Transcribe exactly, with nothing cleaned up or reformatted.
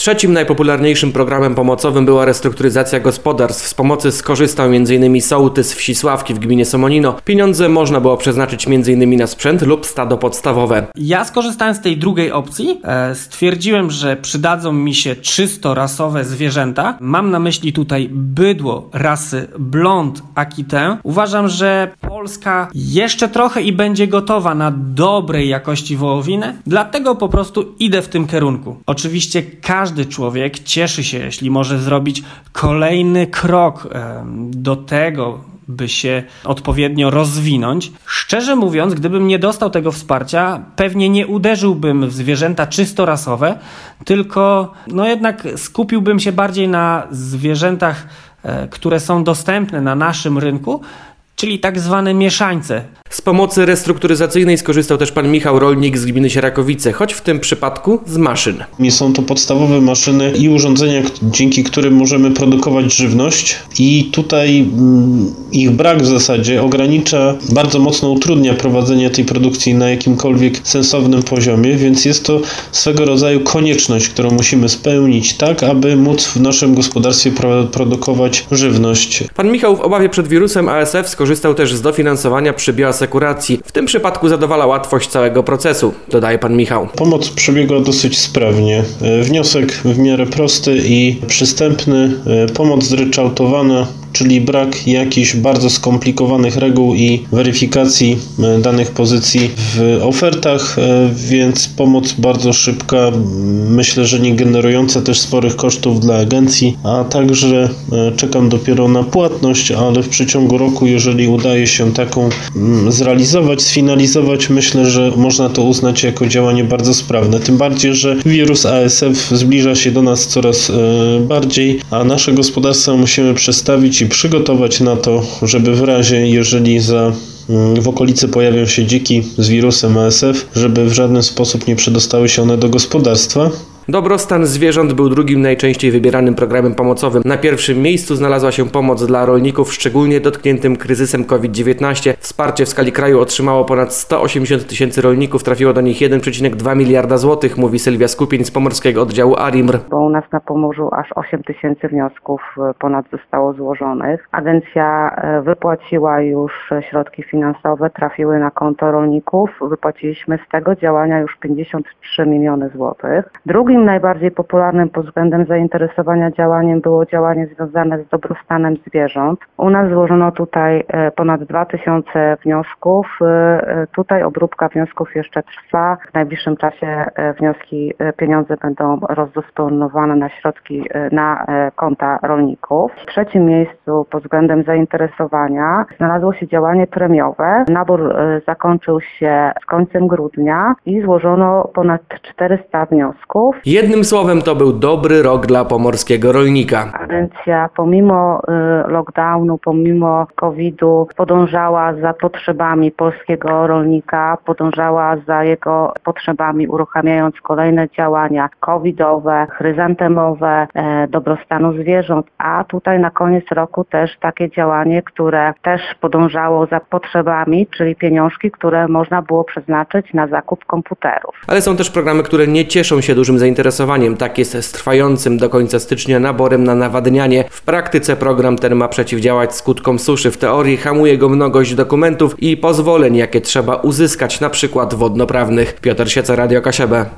Trzecim najpopularniejszym programem pomocowym była restrukturyzacja gospodarstw. Z pomocy skorzystał m.in. sołtys wsi Sławki w gminie Somonino. Pieniądze można było przeznaczyć m.in. na sprzęt lub stado podstawowe. Ja skorzystałem z tej drugiej opcji. E, stwierdziłem, że przydadzą mi się czysto rasowe zwierzęta. Mam na myśli tutaj bydło rasy Blond Aquitaine. Uważam, że Polska jeszcze trochę i będzie gotowa na dobrej jakości wołowinę, dlatego po prostu idę w tym kierunku. Oczywiście każdy człowiek cieszy się, jeśli może zrobić kolejny krok e, do tego, by się odpowiednio rozwinąć. Szczerze mówiąc, gdybym nie dostał tego wsparcia, pewnie nie uderzyłbym w zwierzęta czysto rasowe, tylko no jednak skupiłbym się bardziej na zwierzętach, e, które są dostępne na naszym rynku, czyli tak zwane mieszańce. Z pomocy restrukturyzacyjnej skorzystał też pan Michał, rolnik z gminy Sierakowice, choć w tym przypadku z maszyn. Są to podstawowe maszyny i urządzenia, dzięki którym możemy produkować żywność i tutaj mm, ich brak w zasadzie ogranicza, bardzo mocno utrudnia prowadzenie tej produkcji na jakimkolwiek sensownym poziomie, więc jest to swego rodzaju konieczność, którą musimy spełnić tak, aby móc w naszym gospodarstwie pro- produkować żywność. Pan Michał w obawie przed wirusem A S F skorzystał też z dofinansowania przy bioasekuracji. W tym przypadku zadowala łatwość całego procesu, dodaje pan Michał. Pomoc przebiegła dosyć sprawnie. Wniosek w miarę prosty i przystępny. Pomoc zryczałtowana, czyli brak jakichś bardzo skomplikowanych reguł i weryfikacji danych pozycji w ofertach, więc pomoc bardzo szybka, myślę, że nie generująca też sporych kosztów dla agencji, a także czekam dopiero na płatność, ale w przeciągu roku, jeżeli udaje się taką zrealizować, sfinalizować, myślę, że można to uznać jako działanie bardzo sprawne. Tym bardziej, że wirus A S F zbliża się do nas coraz bardziej, a nasze gospodarstwa musimy przestawić i przygotować na to, żeby w razie, jeżeli za w okolicy pojawią się dziki z wirusem A S F, żeby w żaden sposób nie przedostały się one do gospodarstwa. Dobrostan zwierząt był drugim najczęściej wybieranym programem pomocowym. Na pierwszym miejscu znalazła się pomoc dla rolników szczególnie dotkniętym kryzysem COVID dziewiętnaście. Wsparcie w skali kraju otrzymało ponad sto osiemdziesiąt tysięcy rolników, trafiło do nich jeden przecinek dwa miliarda złotych, mówi Sylwia Skupień z pomorskiego oddziału ARiMR. Bo u nas na Pomorzu aż osiem tysięcy wniosków ponad zostało złożonych. Agencja wypłaciła już środki finansowe, trafiły na konto rolników. Wypłaciliśmy z tego działania już pięćdziesiąt trzy miliony złotych. Drugi Drugim najbardziej popularnym pod względem zainteresowania działaniem było działanie związane z dobrostanem zwierząt. U nas złożono tutaj ponad dwa tysiące wniosków. Tutaj obróbka wniosków jeszcze trwa. W najbliższym czasie wnioski, pieniądze będą rozdysponowane na środki na konta rolników. W trzecim miejscu pod względem zainteresowania znalazło się działanie premiowe. Nabór zakończył się z końcem grudnia i złożono ponad czterysta wniosków. Jednym słowem to był dobry rok dla pomorskiego rolnika. Agencja pomimo y, lockdownu, pomimo kowida podążała za potrzebami polskiego rolnika, podążała za jego potrzebami, uruchamiając kolejne działania covidowe, chryzantemowe, e, dobrostanu zwierząt, a tutaj na koniec roku też takie działanie, które też podążało za potrzebami, czyli pieniążki, które można było przeznaczyć na zakup komputerów. Ale są też programy, które nie cieszą się dużym zainteresowaniem. Tak jest z trwającym do końca stycznia naborem na nawadnianie. W praktyce program ten ma przeciwdziałać skutkom suszy. W teorii hamuje go mnogość dokumentów i pozwoleń, jakie trzeba uzyskać, na przykład wodnoprawnych. Piotr Sieca, Radio K S I B.